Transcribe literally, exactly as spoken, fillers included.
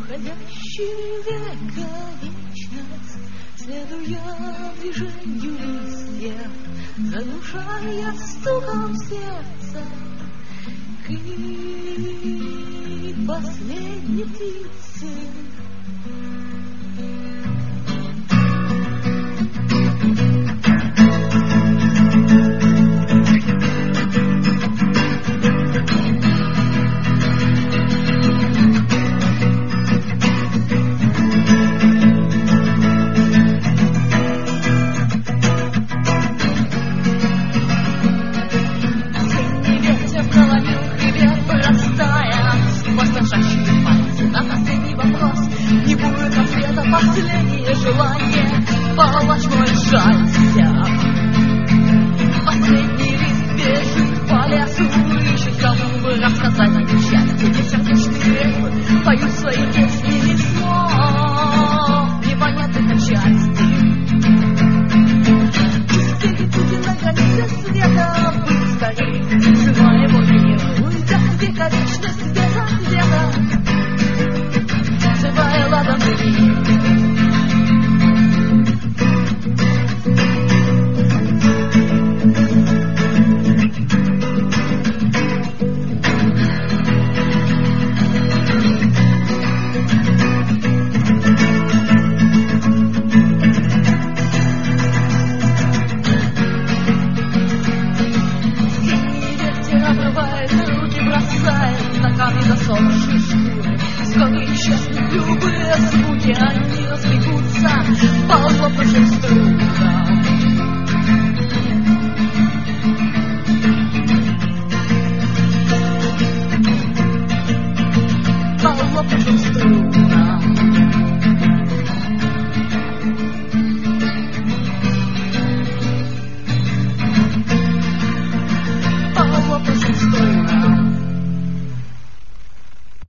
уходящий века вечность, следуя движению листьев, заглушая стуком сердца крик последней птицы. Последнее желание полочной счастья. Последний лист бежит по лесу, ищет кому бы рассказать о счастье. Бессердечные репы поют свои песни без слов, непонятных отчасти. Пустили пути на границе света, быть скорей, живая его гнева, уйдя в века вечность света, света, живая ладом жизни. Засохшие шкуры, сколько несчастных любые звуки, они разбегутся по лопнувшим струнам. По лопнувшим струнам.